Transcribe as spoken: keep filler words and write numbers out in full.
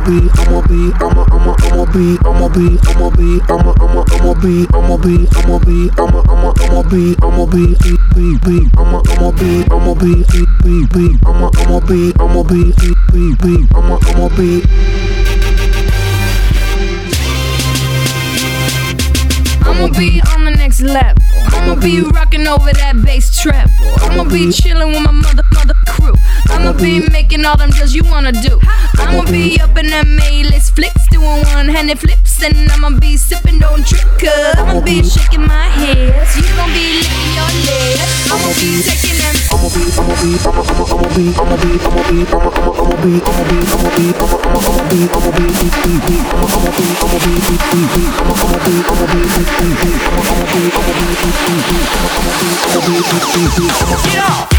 be, I'ma be, I'ma, I'ma, I'ma be, I'ma be, I'ma be, I'ma, I'ma, I'ma be, I'ma be, I'ma be, I'ma, I'ma, I'ma be, I'ma be, be, be, be, I'ma, I'ma be, I'ma be, be, be, be, I'ma, I'ma be, I'ma be, be, be, be, I'ma, I'ma be. I'ma be on the next level. I'ma be rocking over that bass treble. I'ma be chilling with my mother, mother crew. I'ma be making all them deals you wanna do. I'ma be up in them A-list flicks, doing one-handed flips, and I'ma be sipping, don't trip, cause I'ma be shaking my hips. You gon' be licking your lips. I'ma be taking them. I'ma be, I'ma be, I'ma, I'ma, I'ma be, I'ma be, I'ma be, I'ma, I'ma, I'ma be, I'ma be, I'ma be, I'ma, I'ma, I'ma be, I'ma be, be, be, be, I'ma, I'ma be, I'ma be, be, be, be, I'ma, I'ma be, I'ma be, be, be, be, I'ma, I'ma be, I'ma be, be, be, be, I'ma, I'ma be, I'ma be, be, be, be, I'ma, get off.